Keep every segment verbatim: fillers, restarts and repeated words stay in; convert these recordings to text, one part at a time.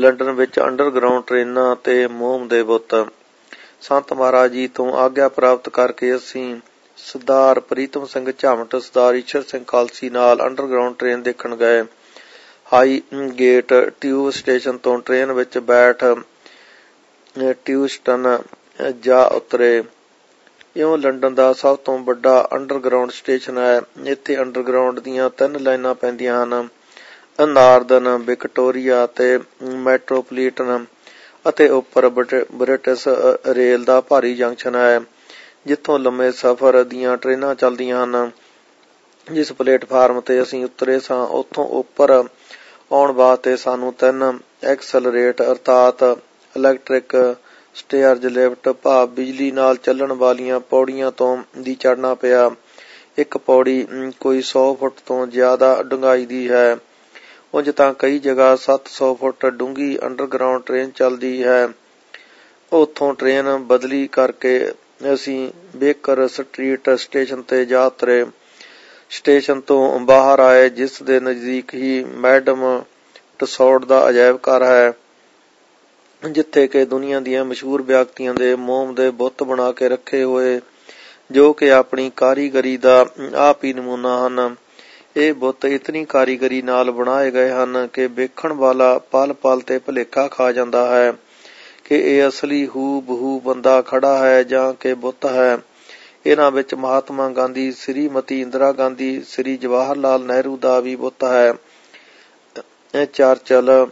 London ਵਿੱਚ underground ਟ੍ਰੇਨਾਂ ਤੇ ਮੋਮ ਦੇ ਬੁੱਤ। ਸੰਤ ਮਹਾਰਾਜ ਜੀ ਤੋਂ ਆਗਿਆ ਪ੍ਰਾਪਤ ਕਰਕੇ ਅਸੀਂ ਸਰਦਾਰ ਪ੍ਰੀਤਮ ਸਿੰਘ ਝਾਮਟ, ਸਰਦਾਰ ਈਸ਼ਰ ਸਿੰਘ ਕਾਲਸੀ ਨਾਲ ਅੰਡਰਗਰਾਊਂਡ ਟ੍ਰੇਨ ਦੇਖਣ ਗਏ। ਹਾਈ ਗੇਟ ਟਿਊਬ ਸਟੇਸ਼ਨ ਤੋਂ ਟ੍ਰੇਨ ਵਿੱਚ ਬੈਠ ਟਿਊਸਟਨ ਜਾ ਉਤਰੇ। ਇਉਂ ਲੰਡਨ ਦਾ ਸਭ ਤੋਂ ਵੱਡਾ ਅੰਡਰਗਰਾਊਂਡ ਸਟੇਸ਼ਨ ਹੈ। ਇੱਥੇ ਅੰਡਰਗਰਾਊਂਡ ਦੀਆਂ ਤਿੰਨ ਲਾਈਨਾਂ ਪੈਂਦੀਆਂ ਹਨ, ਨਾਰਦਰਨ, ਵਿਕਟੋਰੀਆ ਤੇ ਮੈਟਰੋਪੋਲੀਟਨ, ਅਤੇ ਉੱਪਰ ਬ੍ਰਿਟਿਸ਼ ਰੇਲ ਦਾ ਭਾਰੀ ਜੰਕਸ਼ਨ ਹੈ, ਜਿੱਥੋਂ ਲੰਮੇ ਸਫ਼ਰ ਦੀਆਂ ਟ੍ਰੇਨਾਂ ਚੱਲਦੀਆਂ ਹਨ। ਜਿਸ ਪਲੇਟਫਾਰਮ ਤੇ ਅਸੀਂ ਉਤਰੇ ਸਾਂ, ਉੱਥੋਂ ਉੱਪਰ ਆਉਣ ਵਾਸਤੇ ਸਾਨੂੰ ਤਿੰਨ ਐਕਸਲਰੇਟ ਅਰਥਾਤ ਇਲੈਕਟ੍ਰਿਕ ਸਟੇਅਰਜ਼ ਲਿਫਟ ਭਾਵ ਬਿਜਲੀ ਨਾਲ ਚੱਲਣ ਵਾਲੀਆਂ ਪੌੜੀਆਂ ਤੋਂ ਦੀ ਚੜ੍ਹਨਾ ਪਿਆ। ਇੱਕ ਪੌੜੀ ਕੋਈ ਸੌ ਫੁੱਟ ਤੋਂ ਜ਼ਿਆਦਾ ਡੂੰਘਾਈ ਦੀ ਹੈ। ਉਂਝ ਤਾਂ ਕਈ ਜਗ੍ਹਾ ਸੱਤ ਸੌ ਫੁੱਟ ਡੂੰਘੀ ਅੰਡਰਗਰਾਊਂਡ ਟ੍ਰੇਨ ਚੱਲਦੀ ਹੈ। ਉੱਥੋਂ ਟ੍ਰੇਨ ਬਦਲੀ ਕਰਕੇ ਅਸੀਂ ਬੇਕਰ ਸਟਰੀਟ ਸਟੇਸ਼ਨ ਤੇ ਜਾ ਉਤਰੇ। ਸਟੇਸ਼ਨ ਤੋਂ ਬਾਹਰ ਆਏ, ਜਿਸ ਦੇ ਨਜ਼ਦੀਕ ਹੀ ਮੈਡਮ ਟਸੌਡ ਦਾ ਅਜਾਇਬ ਘਰ ਹੈ, ਜਿੱਥੇ ਕਿ ਦੁਨੀਆ ਦੀਆਂ ਮਸ਼ਹੂਰ ਵਿਅਕਤੀਆਂ ਦੇ ਮੋਮ ਦੇ ਬੁੱਤ ਬਣਾ ਕੇ ਰੱਖੇ ਹੋਏ, ਜੋ ਕਿ ਆਪਣੀ ਕਾਰੀਗਰੀ ਦਾ ਆਪ ਹੀ ਨਮੂਨਾ ਹਨ। ਇਹ ਬੁੱਤ ਇਤਨੀ ਕਾਰੀਗਰੀ ਨਾਲ ਬਣਾਏ ਗਏ ਹਨ ਕਿ ਵੇਖਣ ਵਾਲਾ ਪਲ ਪਲ ਤੇ ਭੁਲੇਖਾ ਖਾ ਜਾਂਦਾ ਹੈ ਕਿ ਇਹ ਅਸਲੀ ਹੂ ਬਹੂ ਬੰਦਾ ਖੜਾ ਹੈ ਜਾਂ ਕਿ ਬੁੱਤ ਹੈ। ਇਹਨਾਂ ਵਿੱਚ ਮਹਾਤਮਾ ਗਾਂਧੀ, ਸ੍ਰੀਮਤੀ ਇੰਦਰਾ ਗਾਂਧੀ, ਸ੍ਰੀ ਜਵਾਹਰ ਲਾਲ ਨਹਿਰੂ ਦਾ ਵੀ ਬੁੱਤ ਹੈ। ਚਰਚਲ,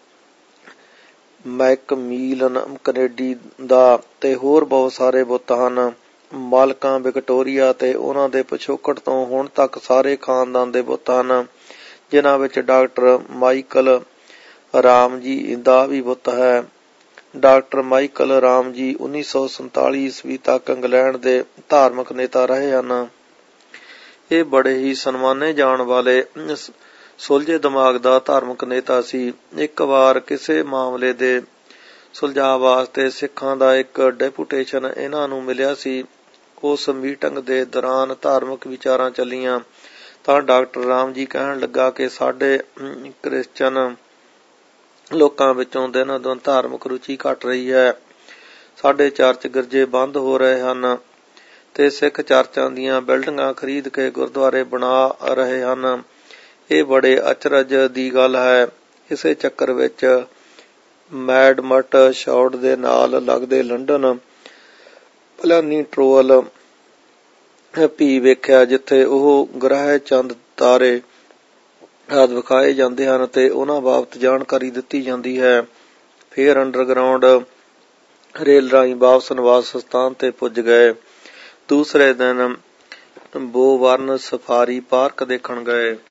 ਮੈਕਮੀਲਨ ਕੈਨੇਡੀ ਦਾ ਤੇ ਹੋਰ ਬਹੁਤ ਸਾਰੇ ਬੁੱਤ ਹਨ। ਮਾਲਕਾਂ ਵਿਕਟੋਰੀਆ ਤੇ ਉਹਨਾਂ ਦੇ ਪਿਛੋਕੜ ਤੋਂ ਹੁਣ ਤੱਕ ਸਾਰੇ ਖਾਨਦਾਨ ਦੇ ਬੁੱਤ ਹਨ, ਜਿਨ੍ਹਾਂ ਵਿੱਚ ਡਾਕਟਰ ਮਾਈਕਲ ਰਾਮ ਜੀ ਦਾ ਵੀ ਬੁੱਤ ਹੈ। ਡਾਕਟਰ ਮਾਈਕਲ ਰਾਮ ਜੀ ਉੱਨੀ ਸੌ ਸੰਤਾਲੀ ਈਸਵੀ ਤੱਕ ਇੰਗਲੈਂਡ ਦੇ ਧਾਰਮਿਕ ਨੇਤਾ ਰਹੇ ਹਨ। ਇਹ ਬੜੇ ਹੀ ਸਨਮਾਨੇ ਜਾਣ ਵਾਲੇ ਸੁਲਝੇ ਦਿਮਾਗ ਦਾ ਧਾਰਮਿਕ ਨੇਤਾ ਸੀ। ਇੱਕ ਵਾਰ ਕਿਸੇ ਮਾਮਲੇ ਦੇ ਸੁਲਝਾਅ ਵਾਸਤੇ ਸਿੱਖਾਂ ਦਾ ਇੱਕ ਡੈਪੂਟੇਸ਼ਨ ਇਹਨਾਂ ਨੂੰ ਮਿਲਿਆ ਸੀ। ਉਸ ਮੀਟਿੰਗ ਦੇ ਦੌਰਾਨ ਧਾਰਮਿਕ ਵਿਚਾਰਾਂ ਚੱਲੀਆਂ ਤਾਂ ਡਾਕਟਰ ਰਾਮ ਜੀ ਕਹਿਣ ਲੱਗਾ ਕਿ ਸਾਡੇ ਕ੍ਰਿਸਚਨ ਲੋਕਾਂ ਵਿੱਚੋਂ ਦਿਨ ਦਿਨ ਧਾਰਮਿਕ ਰੁਚੀ ਘਟ ਰਹੀ ਹੈ। ਸਾਡੇ ਚਰਚ ਗਿਰਜੇ ਬੰਦ ਹੋ ਰਹੇ ਹਨ ਤੇ ਸਿੱਖ ਚਰਚਾਂ ਦੀਆਂ ਬਿਲਡਿੰਗਾਂ ਖਰੀਦ ਕੇ ਗੁਰਦੁਆਰੇ ਬਣਾ ਰਹੇ ਹਨ। ਇਹ ਬੜੇ ਅਚਰਜ ਦੀ ਗੱਲ ਹੈ। ਇਸੇ ਚੱਕਰ ਵਿੱਚ ਮੈਡਮਟ ਸ਼ੌਡ ਦੇ ਨਾਲ ਲੱਗਦੇ ਲੰਡਨ ਪਲਾਨੀਟੋਰਲ ਵੀ ਵੇਖਿਆ, ਜਿੱਥੇ ਉਹ ਗ੍ਰਹਿ, ਚੰਦ, ਤਾਰੇ ਆਦਿ ਵਿਖਾਏ ਜਾਂਦੇ ਹਨ ਤੇ ਉਹਨਾਂ ਬਾਬਤ ਜਾਣਕਾਰੀ ਦਿੱਤੀ ਜਾਂਦੀ ਹੈ। ਫਿਰ ਅੰਡਰਗਰਾਊਂਡ ਰੇਲ ਰਾਹੀਂ ਵਾਪਸ ਨਿਵਾਸ ਸਥਾਨ ਤੇ ਪੁੱਜ ਗਏ। ਦੂਸਰੇ ਦਿਨ ਬੋਵਰਨ ਸਫਾਰੀ ਪਾਰਕ ਦੇਖਣ ਗਏ।